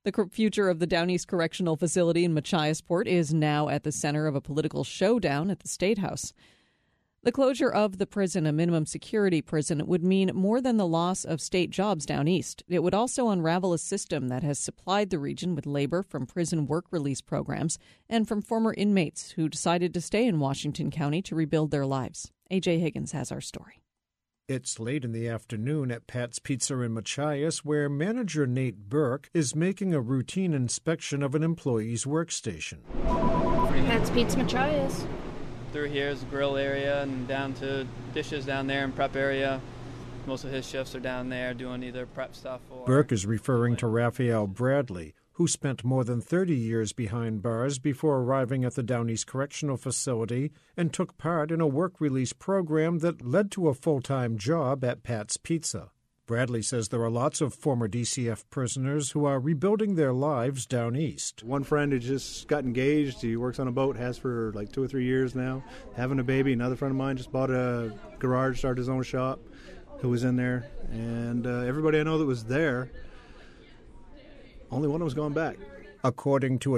The future of the Down East Correctional Facility in Machiasport is now at the center of a political showdown at the State House. The closure of the prison, a minimum security prison, would mean more than the loss of state jobs down east. It would also unravel a system that has supplied the region with labor from prison work release programs and from former inmates who decided to stay in Washington County to rebuild their lives. A.J. Higgins has our story. It's late in the afternoon at Pat's Pizza in Machias, where manager Nate Burke is making a routine inspection of an employee's workstation. Pat's Pizza Machias. Through here is the grill area and down to dishes down there and prep area. Most of his shifts are down there doing either prep stuff or... Burke is referring to Raphael Bradley, who spent more than 30 years behind bars before arriving at the Down East Correctional Facility and took part in a work release program that led to a full-time job at Pat's Pizza. Bradley says there are lots of former DCF prisoners who are rebuilding their lives down east. One friend who just got engaged, he works on a boat, has for like 2 or 3 years now, having a baby. Another friend of mine just bought a garage, started his own shop, who was in there. And everybody I know that was there, only one of them was going back. According to a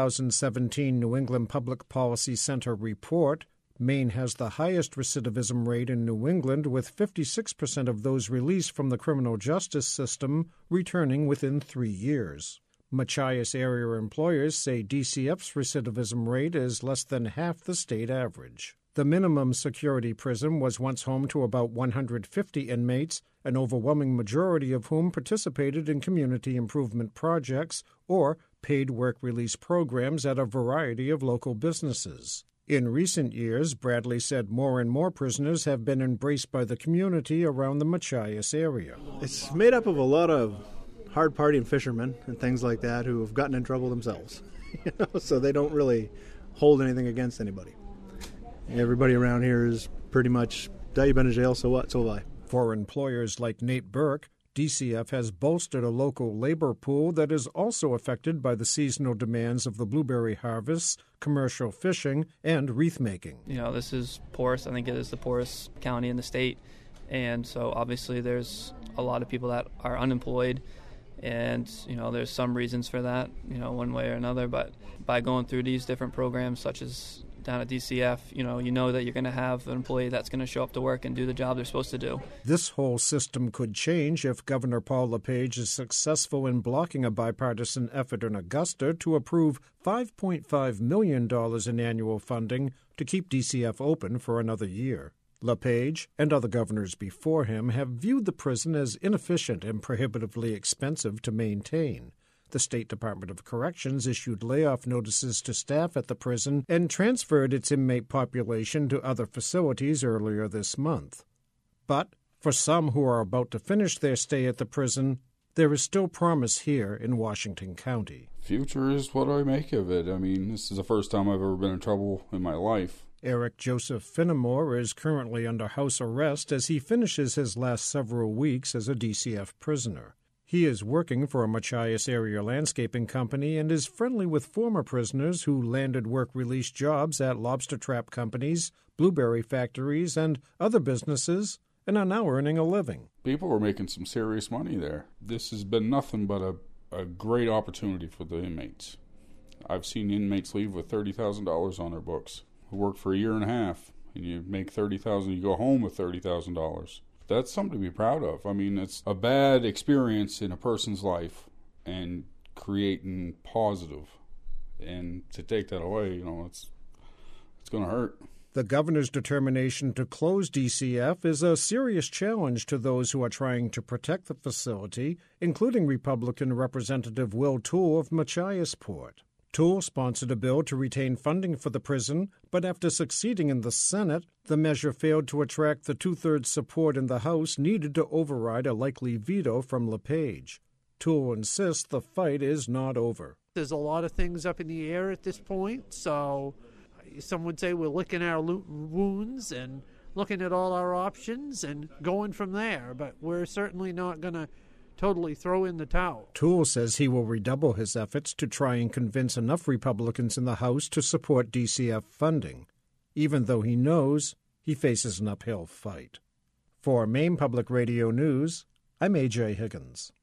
2017 New England Public Policy Center report, Maine has the highest recidivism rate in New England, with 56% of those released from the criminal justice system returning within 3 years. Machias area employers say DCF's recidivism rate is less than half the state average. The minimum security prison was once home to about 150 inmates, an overwhelming majority of whom participated in community improvement projects or paid work release programs at a variety of local businesses. In recent years, Bradley said more and more prisoners have been embraced by the community around the Machias area. It's made up of a lot of hard-partying fishermen and things like that who have gotten in trouble themselves, so they don't really hold anything against anybody. Everybody around here is pretty much, you've been in jail, so what, so have I. For employers like Nate Burke, DCF has bolstered a local labor pool that is also affected by the seasonal demands of the blueberry harvests, commercial fishing, and wreath making. This is porous. I think it is the poorest county in the state. And so obviously there's a lot of people that are unemployed. And, there's some reasons for that, one way or another. But by going through these different programs, such as down at DCF, you know that you're going to have an employee that's going to show up to work and do the job they're supposed to do. This whole system could change if Governor Paul LePage is successful in blocking a bipartisan effort in Augusta to approve $5.5 million in annual funding to keep DCF open for another year. LePage and other governors before him have viewed the prison as inefficient and prohibitively expensive to maintain. The State Department of Corrections issued layoff notices to staff at the prison and transferred its inmate population to other facilities earlier this month. But for some who are about to finish their stay at the prison, there is still promise here in Washington County. Future is what I make of it. This is the first time I've ever been in trouble in my life. Eric Joseph Finnemore is currently under house arrest as he finishes his last several weeks as a DCF prisoner. He is working for a Machias area landscaping company and is friendly with former prisoners who landed work release jobs at lobster trap companies, blueberry factories, and other businesses, and are now earning a living. People are making some serious money there. This has been nothing but a great opportunity for the inmates. I've seen inmates leave with $30,000 on their books, who work for a year and a half, and you make $30,000, you go home with $30,000. That's something to be proud of. It's a bad experience in a person's life and creating positive. And to take that away, it's going to hurt. The governor's determination to close DCF is a serious challenge to those who are trying to protect the facility, including Republican Representative Will Toole of Machiasport. Toole sponsored a bill to retain funding for the prison, but after succeeding in the Senate, the measure failed to attract the two-thirds support in the House needed to override a likely veto from LePage. Toole insists the fight is not over. There's a lot of things up in the air at this point, so some would say we're licking our wounds and looking at all our options and going from there, but we're certainly not going to totally throw in the towel. Toole says he will redouble his efforts to try and convince enough Republicans in the House to support DCF funding, even though he knows he faces an uphill fight. For Maine Public Radio News, I'm A.J. Higgins.